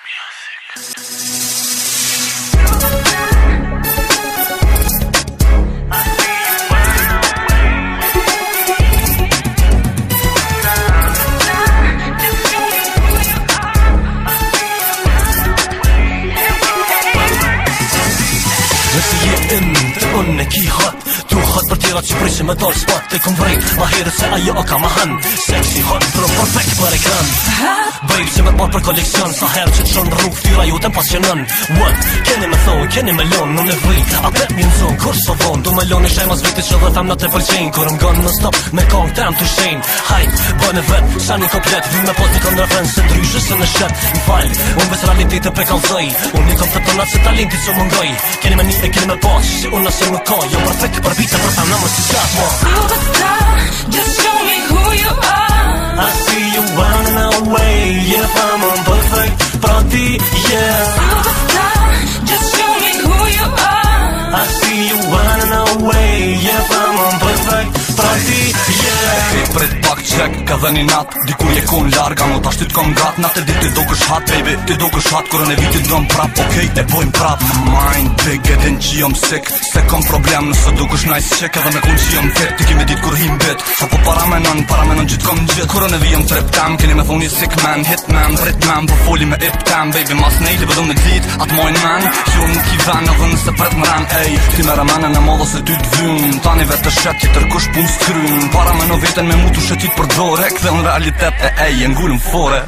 Unek I hot, du hot për tjera që prishe me dollë spot Te kom vrejt, ma herët se ajo o ka ma hën Sexy hot, pro perfect për ekran Babe që me t'marr për koleksion Sa herë që t'shon rrug, fyra ju t'em pasionën What, keni me thonë, keni me lonë Nuk e vri, a pep mi nëzon, kur so vonë Du me lonë I shajmas vitit që dhe tham në te pëlqenj Kur m'gon në stop, me kong tem t'u shenj Hajt, bëne vet, shani komplet Vi me pos një kon refren, se ndryshë se në shet M'fall, unë ves realitet e prekalzoj Unë një kom të tonat se talenti që më ngoj Keni me një e keni me pas, si unë nëse nuk ka Jo perfect për vite për ta në më si qatë mo Superstar, just show me who you are I see you running away, yeah, I'm on perfect Pra ti, yeah Superstar, just show me who you are I see you running away, yeah, I'm on perfect Pra ti, yeah Prit pak qek, ka dhe një nat Dikur je kon larga, no ta shtyt kom gat Natë dit ti do kësh hat, baby Ti do kësh hat, kërën e vitit do m'prap Okej, e bojmë prap Mind big, edin që jom sick Se kom problem nëse do kësh nice chick Edhe me kun që jom fit, ti kemi dit kur him bit Sa po paramenon gjit kom gjit Kërën e vi jom trip tam, keni me thoni sick man Hit man, rit man, po foli me ip tam Baby, mas nejli, bëdo me dit, atë mojnë man Jo nuk I ven, edhe nëse pret më ran Ej, ti me ramenën e modho se ty t'vyn Tani vetë të shet, tjetër kush pun s'kryn Parameno veten me mutu shetit për dore Këthe në realitet e e ngullën fore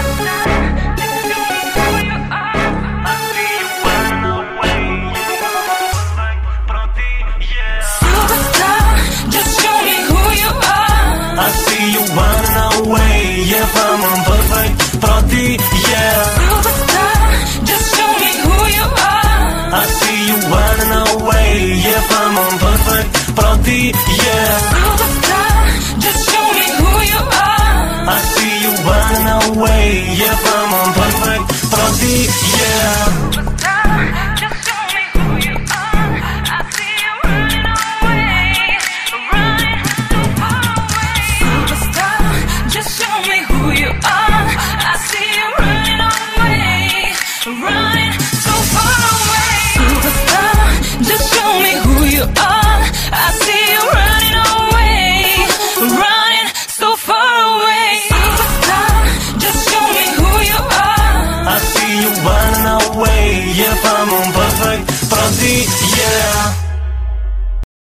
Superstar, just show me who you are I see you running away, yeah, I'm on perfect Pra ti, yeah Superstar, just show me who you are I see you running away, yeah, I'm on perfect Pra ti, yeah Superstar, just show me who you are I see you running away, yeah, I'm on perfect Pra ti, yeah